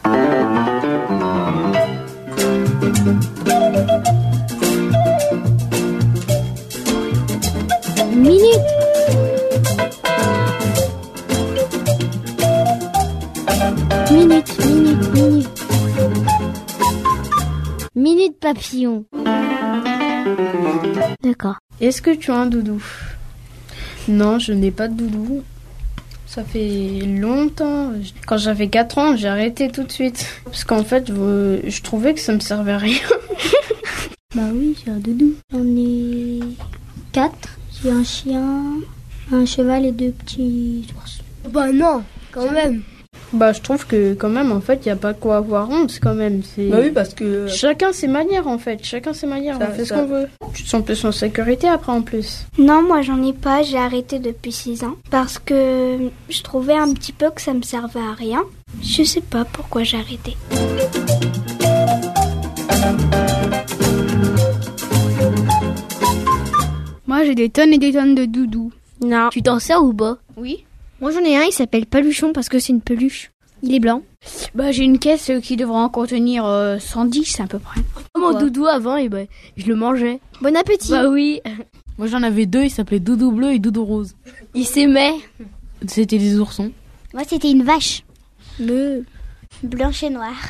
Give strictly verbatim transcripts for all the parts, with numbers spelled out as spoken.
Minute. Minute, minute, minute. Minute papillon. D'accord. Est-ce que tu as un doudou? Non, je n'ai pas de doudou. Ça fait longtemps. Quand j'avais quatre ans, j'ai arrêté tout de suite. Parce qu'en fait, je, je trouvais que ça me servait à rien. Bah oui, j'ai un doudou. J'en ai quatre. J'ai un chien, un cheval et deux petits ours. Bah non, quand même. Bah je trouve que quand même, en fait, il n'y a pas quoi avoir honte quand même. C'est... Bah oui, parce que... Chacun ses manières en fait, chacun ses manières, Ça, on fait ça... ce qu'on veut. Tu te sens plus en sécurité après en plus. Non, moi j'en ai pas, j'ai arrêté depuis six ans. Parce que je trouvais un petit peu que ça me servait à rien. Je sais pas pourquoi j'ai arrêté. Moi j'ai des tonnes et des tonnes de doudous. Non. Tu t'en sers ou pas? Oui. Moi j'en ai un, il s'appelle Paluchon parce que c'est une peluche. Il est blanc. Bah j'ai une caisse qui devra en contenir euh, cent dix à peu près. Mon ouais. doudou avant, et ben, je le mangeais. Bon appétit. Bah oui. Moi j'en avais deux, ils s'appelaient Doudou Bleu et Doudou Rose. Ils s'aimaient. C'était des oursons. Moi c'était une vache. Le... Blanche et noire.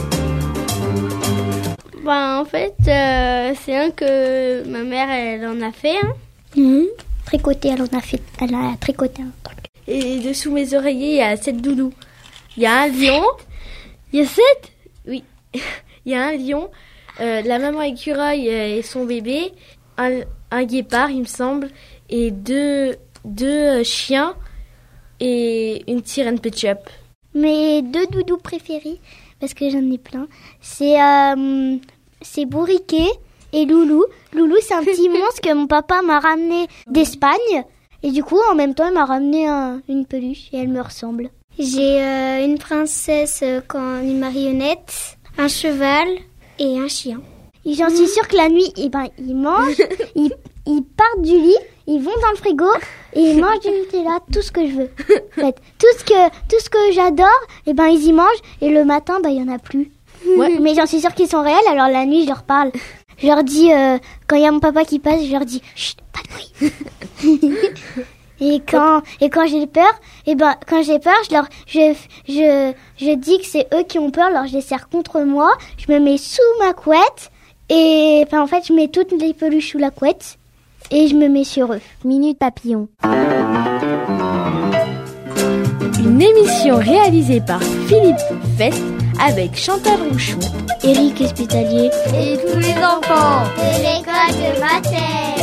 Bah en fait, euh, c'est un que ma mère, elle en a fait un. Mmh. Tricoté, elle en a fait, elle a tricoté un truc. Et dessous mes oreillers, il y a sept doudous. Il y a un lion. Il y a sept? Oui. Il y a un lion, euh, la maman écureuil et son bébé, un, un guépard, il me semble, et deux, deux chiens et une sirène Ketchup. Mes deux doudous préférés, parce que j'en ai plein, c'est, euh, c'est Bourriquet et Loulou. Loulou, c'est un petit monstre que mon papa m'a ramené d'Espagne. Et du coup, en même temps, il m'a ramené un, une peluche et elle me ressemble. J'ai euh, une princesse, euh, quand une marionnette, un cheval et un chien. Et j'en suis sûre que la nuit, eh ben, ils mangent, ils, ils partent du lit, ils vont dans le frigo et ils mangent du Nutella, tout ce que je veux. En fait, tout ce que, tout ce que j'adore, eh ben, ils y mangent et le matin, ben, il y en a plus. Ouais. Mais j'en suis sûre qu'ils sont réels, alors la nuit, je leur parle. Je leur dis, euh, quand il y a mon papa qui passe, je leur dis, chut, pas de bruit. Et quand, et quand j'ai peur, et ben, quand j'ai peur, je leur, je, je, je dis que c'est eux qui ont peur, alors je les serre contre moi, je me mets sous ma couette, et, enfin, en fait, je mets toutes les peluches sous la couette, et je me mets sur eux. Minute papillon. Une émission réalisée par Philippe Fest avec Chantal Rouchou, Éric Espitalier et tous les enfants de l'école de Materne.